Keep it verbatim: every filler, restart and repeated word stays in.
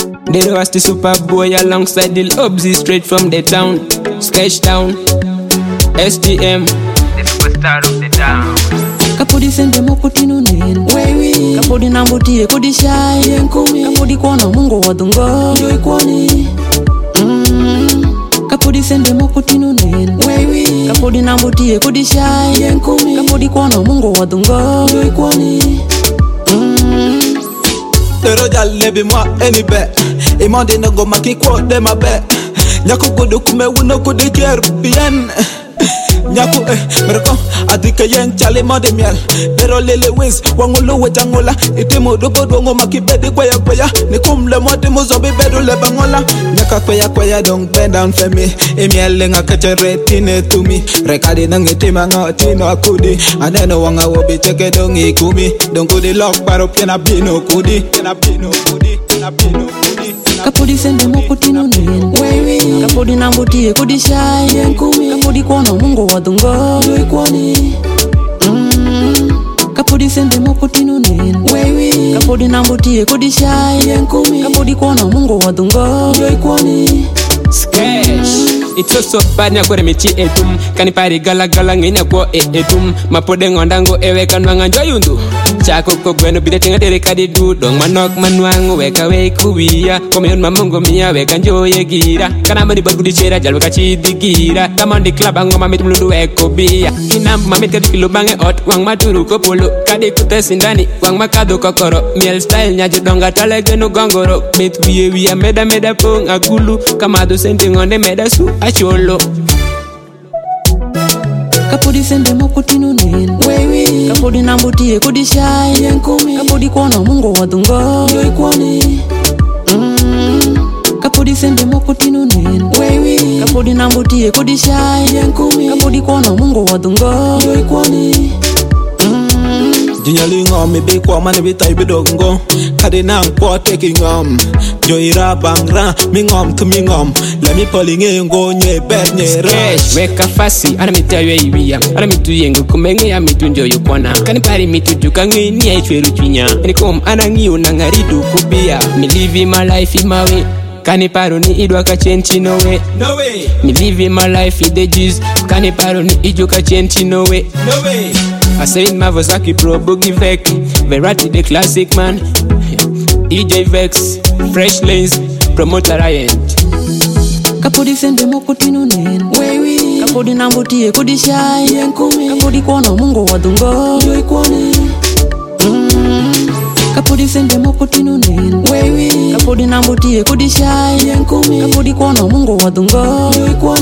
They was the super boy alongside the Lobsy straight from the town. Sketch Town, S T M, the superstar of the town. Kapodi sende mokutinu nen wewe kapodi nambutie kodi shai yenkumi kapodi kona mungo wadungo joy kwani mm. Kapodi sende mokutinu nen wewe kapodi nambutie kodi shai yenkumi kapodi kona mungo wadungo joy kwani mm. Dero jalle bi moi enibe imande no go maki ko de mabe nyako godo kume wono ko de ker bien Nyaku eh, mereko adike yen chale mode miel Pero lele wins, wangolo wetangola Ite modo bodo ngoma kibedi kwaya kwaya Nikum le mode muzobi bedu le bangola Nyaka kwaya kwaya don't bend down for me Emiel lenga kache retine to me Rekadi nang itima nga tino akudi Aneno wanga wobi cheke dong ikumi Don't kudi lock paro piena bino kudi Piena bino kudi, piena bino kudi Kapodi sende mokutinu nen wewe kapodi nambutie kodi shai yenkumi kapodi kona mungo wadungo joy kwani mm. Kapodi sende mokutinu nen wewe kapodi nambutie kodi shai yenkumi kapodi kona mungo wadungo joy kwani Sketch. It's so so bad na kore michi etum Kanipari gala gala ngina kwa e etum Mapode ngondango ewe kanwanga njoyundu Chako ko gweno bide tinga tere kadi du Dong manok manuangu weka weku wia Komeyon mamungo miya weka njoye gira Kanamba ni bargudi chera jal weka chidi gira Kamondi klab ango mamit mlundu weko bia Kinampu mamit kadi kilo bange ot Wang maturu ko polo Kadi kute sindani Wang makado kokoro Miel style nyajo donga tale genu gongoro Mit wiye wia meda meda pong agulu Kamado senti ngonde meda su acholo Kapodi sende mokutinu nen wewe kapodi nambutie kodi shai yenkumi kapodi kona mungo wadungo joy kwani mm. Kapodi sende mokutinu nen wewe kapodi nambutie kodi shai yenkumi kapodi kona mungo wadungo joy kwani mm. Jinyali ngom mi bi kwa mani bi tai bi dongo Kade nang po teki ngom Joira bangra mi ngom tu mi ngom Lemi poli nge ngo nye bet nye rush Weka fasi, ana mitu awe iwia Ana mitu yengu kumenge ya mitu njo yukwana Kanipari mitu juka nge ni ya ichweru chwinya Nikom ana ngiyo na ngaridu kubia Me live my life in my way Kaniparo ni idwa ka chenchi no way No way Me live my life in the juice Kaniparo ni idwa ka chenchi no way No way I say in my Vosaki Pro Boogie Vec Verratti the classic man D J Vex Fresh Lanes Promoter Ryan Kapodi sende mokutinu nen wewe kapodi nambutie kodi shai yenkumi kapodi kona mungo wadungo joy kwani mm. Kapodi sende mokutinu nen wewe kapodi nambutie kodi shai yenkumi kapodi kona mungo wadungo joy kwani